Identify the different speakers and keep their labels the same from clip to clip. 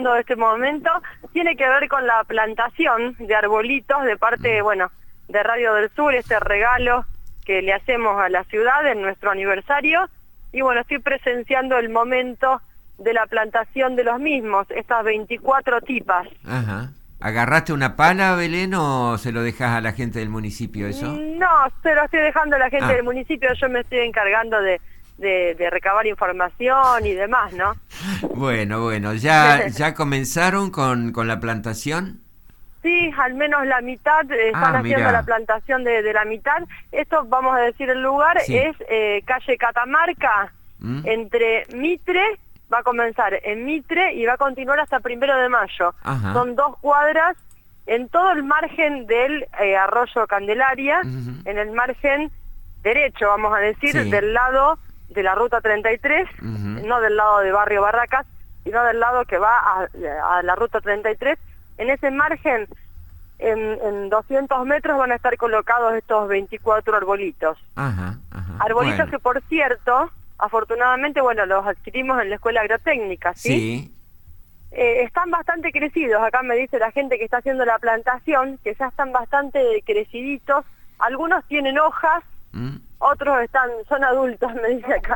Speaker 1: de este momento tiene que ver con la plantación de arbolitos de parte, bueno, de Radio del Sur, este regalo que le hacemos a la ciudad en nuestro aniversario, y bueno, estoy presenciando el momento de la plantación de los mismos, estas 24 tipas.
Speaker 2: Ajá. ¿Agarraste una pala, Belén, o se lo dejas a la gente del municipio eso?
Speaker 1: No, se lo estoy dejando a la gente del municipio, yo me estoy encargando de recabar información y demás, ¿no?
Speaker 2: Bueno, ¿ya comenzaron con la plantación?
Speaker 1: Sí, al menos la mitad, están haciendo la plantación de la mitad. Esto, vamos a decir el lugar, sí. Es calle Catamarca, entre Mitre, va a comenzar en Mitre y va a continuar hasta 1 de Mayo. Ajá. Son 2 cuadras en todo el margen del arroyo Candelaria, en el margen derecho, vamos a decir, sí. Del lado de la ruta 33, no del lado de Barrio Barracas, sino del lado que va a la ruta 33. En ese margen, en 200 metros van a estar colocados estos 24 arbolitos. Arbolitos, bueno, que por cierto, afortunadamente, bueno, los adquirimos en la escuela agrotécnica, ¿sí? Sí. Están bastante crecidos, acá me dice la gente que está haciendo la plantación, que ya están bastante creciditos, algunos tienen hojas, otros son adultos, me dice acá,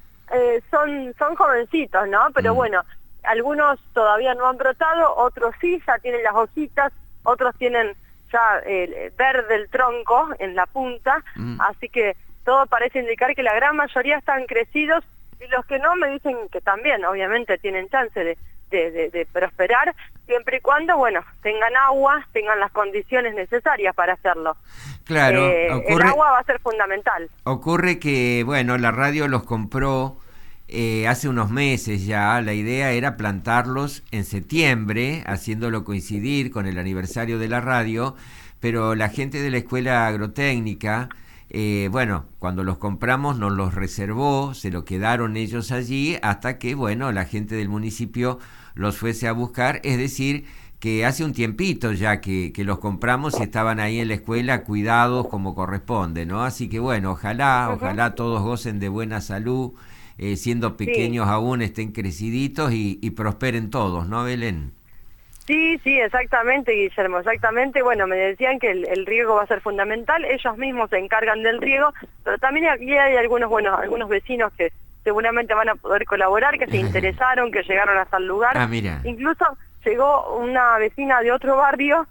Speaker 1: son jovencitos, ¿no? Pero bueno, algunos todavía no han brotado, otros sí, ya tienen las hojitas, otros tienen ya verde el tronco en la punta, así que todo parece indicar que la gran mayoría están crecidos, y los que no me dicen que también, obviamente, tienen chance de prosperar, siempre y cuando, bueno, tengan agua, tengan las condiciones necesarias para hacerlo.
Speaker 2: Claro,
Speaker 1: el agua va a ser fundamental.
Speaker 2: Ocurre que, bueno, la radio los compró hace unos meses ya. La idea era plantarlos en septiembre, haciéndolo coincidir con el aniversario de la radio, pero la gente de la escuela agrotécnica, bueno, cuando los compramos nos los reservó, se lo quedaron ellos allí hasta que, bueno, la gente del municipio los fuese a buscar, es decir, que hace un tiempito ya que los compramos y estaban ahí en la escuela cuidados como corresponde, ¿no? Así que bueno, ojalá todos gocen de buena salud, siendo pequeños, sí, aún estén creciditos y prosperen todos, ¿no, Belén?
Speaker 1: Sí, exactamente, Guillermo, exactamente. Bueno, me decían que el riego va a ser fundamental, ellos mismos se encargan del riego, pero también aquí hay algunos vecinos que seguramente van a poder colaborar, que se interesaron, que llegaron hasta el lugar.
Speaker 2: Ah, mira.
Speaker 1: Incluso llegó una vecina de otro barrio,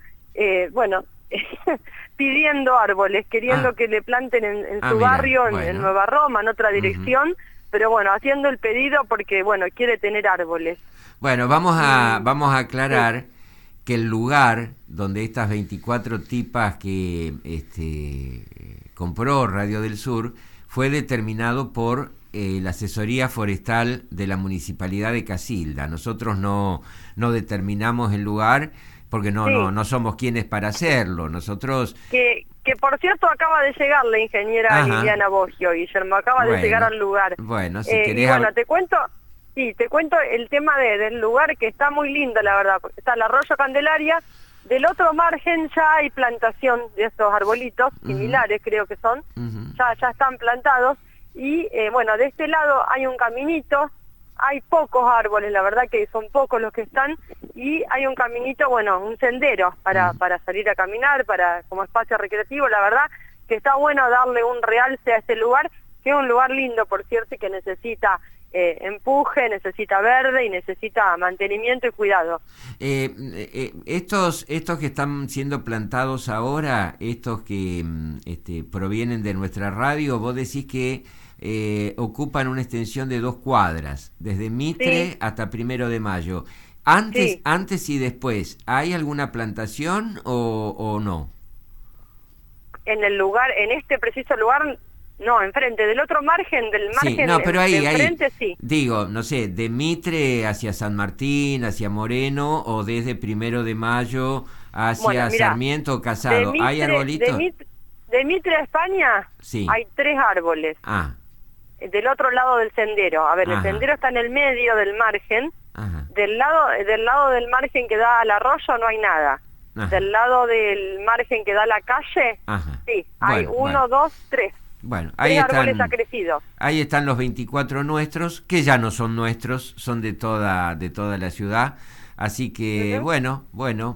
Speaker 1: pidiendo árboles, queriendo que le planten en su barrio, en Nueva Roma, en otra dirección, pero bueno, haciendo el pedido porque, bueno, quiere tener árboles.
Speaker 2: Bueno, vamos a aclarar que el lugar donde estas 24 tipas que compró Radio del Sur fue determinado por la asesoría forestal de la Municipalidad de Casilda. Nosotros no determinamos el lugar porque no somos quienes para hacerlo. Nosotros... Que por cierto acaba de llegar la ingeniera Liliana Boggio, Guillermo, acaba de llegar al lugar. Bueno, si querés...
Speaker 1: bueno, te cuento el tema del lugar, que está muy lindo, la verdad, porque está el arroyo Candelaria, del otro margen ya hay plantación de estos arbolitos, similares creo que son, ya están plantados, y bueno, de este lado hay un caminito, hay pocos árboles, la verdad que son pocos los que están, y hay un caminito, bueno, un sendero para salir a caminar, como espacio recreativo. La verdad que está bueno darle un realce a este lugar, que es un lugar lindo, por cierto, y que necesita empuje, necesita verde y necesita mantenimiento y cuidado.
Speaker 2: Estos que están siendo plantados ahora, estos que provienen de nuestra radio, vos decís que ocupan una extensión de 2 cuadras, desde Mitre hasta 1 de Mayo. Antes y después, ¿hay alguna plantación o no?
Speaker 1: En el lugar, en este preciso lugar, no, enfrente, del otro margen,
Speaker 2: pero ahí,
Speaker 1: enfrente, sí.
Speaker 2: Digo, no sé, de Mitre hacia San Martín, hacia Moreno, o desde 1 de Mayo hacia Sarmiento o Casado, ¿hay arbolitos?
Speaker 1: De Mitre a España hay 3 árboles. Del otro lado del sendero. A ver, el sendero está en el medio del margen. Del lado del margen que da al arroyo no hay nada. Del lado del margen que da a la calle, sí, hay 1, 2, 3.
Speaker 2: Bueno, ahí
Speaker 1: árboles ya crecidos.
Speaker 2: Ahí están los 24 nuestros, que ya no son nuestros, son de toda la ciudad. Así que, bueno,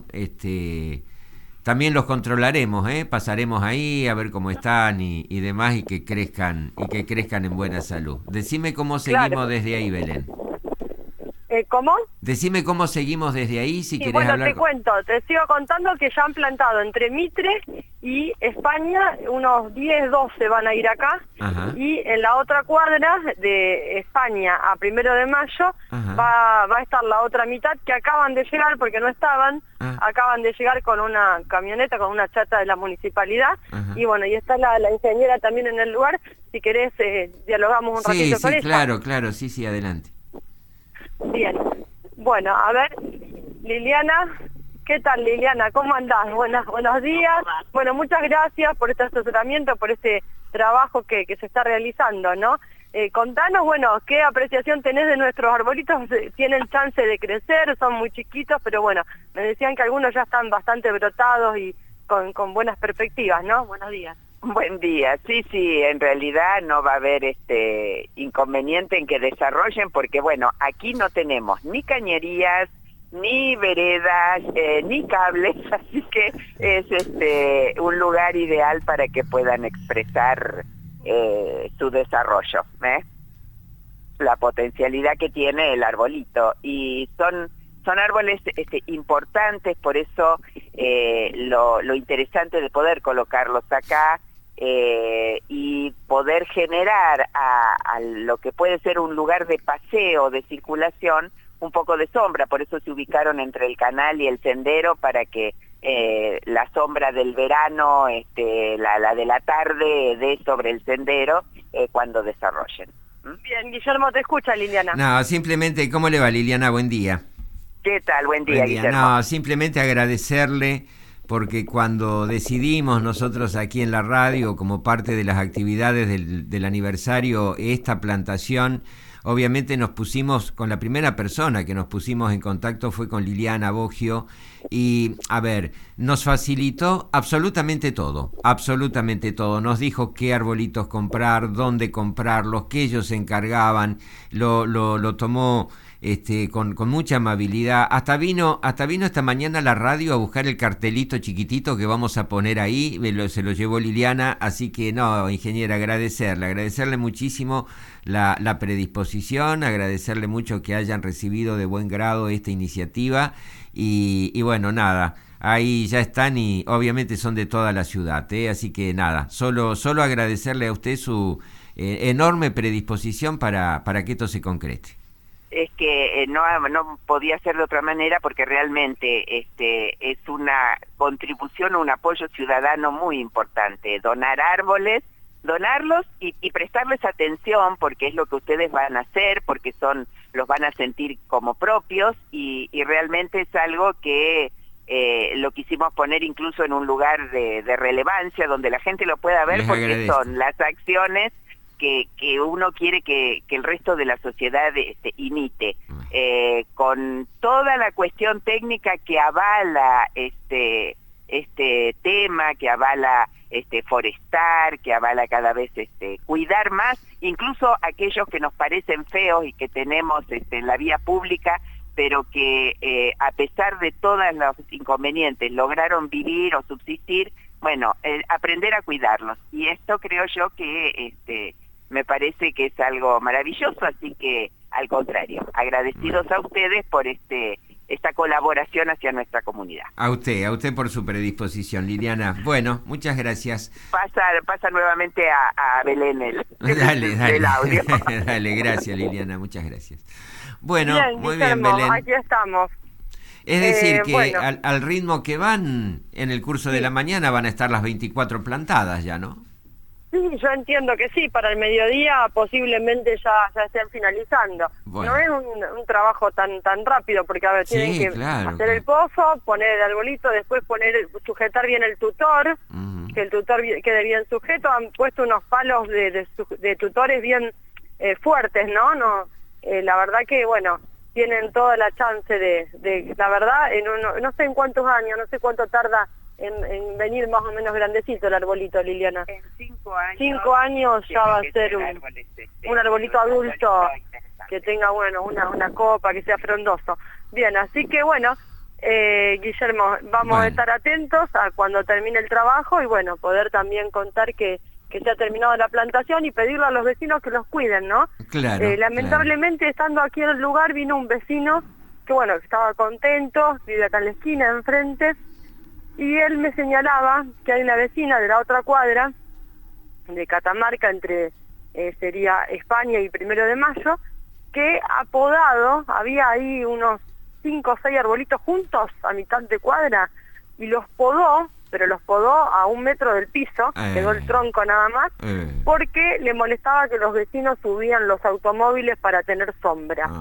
Speaker 2: también los controlaremos, pasaremos ahí a ver cómo están y demás, y que crezcan en buena salud. Decime cómo seguimos desde ahí, Belén.
Speaker 1: ¿Cómo?
Speaker 2: Decime cómo seguimos desde ahí, si querés
Speaker 1: bueno,
Speaker 2: hablar.
Speaker 1: te sigo contando que ya han plantado entre Mitre y España, unos 10, 12 van a ir acá. Ajá. Y en la otra cuadra de España a 1 de mayo va a estar la otra mitad, que acaban de llegar porque no estaban, acaban de llegar con una camioneta, con una chata de la municipalidad. Ajá. Y bueno, y está la ingeniera también en el lugar, si querés dialogamos un ratito con ella.
Speaker 2: Claro, sí, adelante.
Speaker 1: Bien, bueno, a ver, Liliana, ¿qué tal, Liliana? ¿Cómo andás? Buenos días. Bueno, muchas gracias por este asesoramiento, por este trabajo que se está realizando, ¿no? Contanos, bueno, ¿qué apreciación tenés de nuestros arbolitos? ¿Tienen chance de crecer? Son muy chiquitos, pero bueno, me decían que algunos ya están bastante brotados y con buenas perspectivas, ¿no? Buenos días.
Speaker 3: Buen día. Sí, en realidad no va a haber inconveniente en que desarrollen, porque bueno, aquí no tenemos ni cañerías, ni veredas, ni cables, así que es un lugar ideal para que puedan expresar su desarrollo, la potencialidad que tiene el arbolito. Y son árboles importantes, por eso lo interesante de poder colocarlos acá y poder generar a lo que puede ser un lugar de paseo, de circulación, un poco de sombra. Por eso se ubicaron entre el canal y el sendero, para que la sombra del verano, la de la tarde, dé sobre el sendero cuando desarrollen.
Speaker 1: Bien, Guillermo, te escucha, Liliana.
Speaker 2: No, simplemente, ¿cómo le va, Liliana? Buen día.
Speaker 3: ¿Qué tal? Buen día, Guillermo.
Speaker 2: No, simplemente agradecerle, porque cuando decidimos nosotros aquí en la radio, como parte de las actividades del aniversario, esta plantación, obviamente nos pusimos, con la primera persona que nos pusimos en contacto fue con Liliana Boggio, y a ver, nos facilitó absolutamente todo, nos dijo qué arbolitos comprar, dónde comprarlos, que ellos se encargaban, lo tomó con mucha amabilidad. Hasta vino esta mañana a la radio a buscar el cartelito chiquitito que vamos a poner ahí, se lo llevó Liliana, así que no, ingeniera, agradecerle muchísimo la predisposición, agradecerle mucho que hayan recibido de buen grado esta iniciativa, y bueno, nada, ahí ya están, y obviamente son de toda la ciudad, así que nada, solo agradecerle a usted su enorme predisposición para que esto se concrete.
Speaker 3: Es que no podía ser de otra manera, porque realmente es una contribución, un apoyo ciudadano muy importante. Donar árboles, donarlos y prestarles atención, porque es lo que ustedes van a hacer, porque los van a sentir como propios, y realmente es algo que lo quisimos poner incluso en un lugar de relevancia, donde la gente lo pueda ver, porque son las acciones que uno quiere que el resto de la sociedad imite, con toda la cuestión técnica que avala este tema, que avala forestar, que avala cada vez cuidar más, incluso aquellos que nos parecen feos y que tenemos en la vía pública, pero que a pesar de todos los inconvenientes lograron vivir o subsistir. Bueno, aprender a cuidarlos, y esto creo yo que me parece que es algo maravilloso, así que al contrario, agradecidos a ustedes por esta colaboración hacia nuestra comunidad.
Speaker 2: A usted por su predisposición, Liliana. Bueno, muchas gracias.
Speaker 3: Pasa nuevamente a Belén
Speaker 2: dale.
Speaker 3: el audio.
Speaker 2: Dale, gracias, Liliana, muchas gracias. Bueno,
Speaker 1: bien,
Speaker 2: muy
Speaker 1: Guillermo,
Speaker 2: bien, Belén.
Speaker 1: aquí estamos.
Speaker 2: Es decir, que
Speaker 1: bueno,
Speaker 2: al ritmo que van, en el curso de la mañana van a estar las 24 plantadas ya, ¿no?
Speaker 1: Sí, yo entiendo que sí, para el mediodía posiblemente ya estén finalizando.
Speaker 2: Bueno.
Speaker 1: No es un trabajo tan rápido, porque a ver, tienen que hacer el pozo, poner el arbolito, después sujetar bien el tutor, que el tutor quede bien sujeto. Han puesto unos palos de tutores bien fuertes, ¿no? La verdad que, bueno, tienen toda la chance de la verdad, no sé en cuántos años, no sé cuánto tarda en venir más o menos grandecito el arbolito, Liliana.
Speaker 3: En 5 años.
Speaker 1: 5 años ya va a ser un arbolito adulto que tenga, bueno, una copa, que sea frondoso. Bien, así que bueno, Guillermo, vamos a estar atentos a cuando termine el trabajo y bueno, poder también contar que se ha terminado la plantación y pedirle a los vecinos que los cuiden, ¿no?
Speaker 2: Claro.
Speaker 1: Lamentablemente, estando aquí en el lugar, vino un vecino que bueno, que estaba contento, vive acá en la esquina, enfrente, y él me señalaba que hay una vecina de la otra cuadra, de Catamarca, entre sería España y 1 de Mayo, que ha podado, había ahí unos 5 o 6 arbolitos juntos a mitad de cuadra, y los podó, pero los podó a 1 metro del piso, quedó el tronco nada más, porque le molestaba que los vecinos subían los automóviles para tener sombra.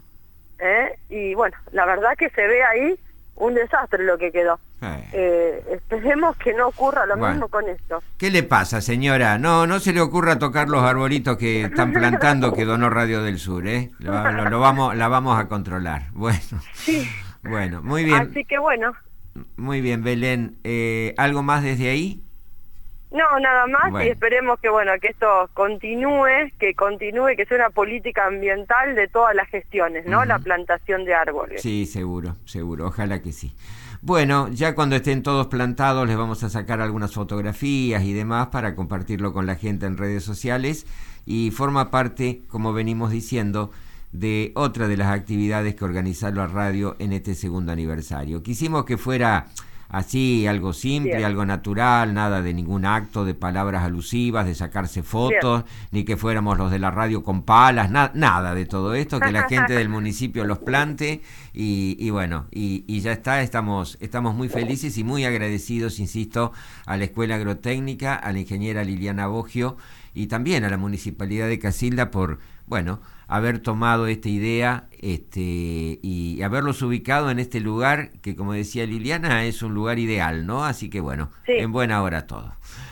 Speaker 1: Y bueno, la verdad que se ve ahí un desastre lo que quedó. Esperemos que no ocurra lo mismo con esto.
Speaker 2: ¿Qué le pasa, señora? No se le ocurra tocar los arbolitos que están plantando que donó Radio del Sur, ¿eh? La vamos a controlar. Bueno,
Speaker 1: sí.
Speaker 2: Bueno, muy bien.
Speaker 1: Así que bueno.
Speaker 2: Muy bien, Belén. ¿Algo más desde ahí?
Speaker 1: No, nada más, y esperemos que bueno, que esto continúe, que sea una política ambiental de todas las gestiones, ¿no? La plantación de árboles.
Speaker 2: Sí, seguro, ojalá que sí. Bueno, ya cuando estén todos plantados les vamos a sacar algunas fotografías y demás para compartirlo con la gente en redes sociales y forma parte, como venimos diciendo, de otra de las actividades que organiza la radio en este 2º aniversario. Quisimos que fuera así, algo simple, bien, algo natural, nada de ningún acto, de palabras alusivas, de sacarse fotos, bien, ni que fuéramos los de la radio con palas, nada de todo esto, que la gente del municipio los plante y bueno, y ya está, estamos muy felices y muy agradecidos, insisto, a la Escuela Agrotécnica, a la ingeniera Liliana Boggio y también a la Municipalidad de Casilda por, bueno, haber tomado esta idea y haberlos ubicado en este lugar que, como decía Liliana, es un lugar ideal, ¿no? Así que bueno, sí, en buena hora todo.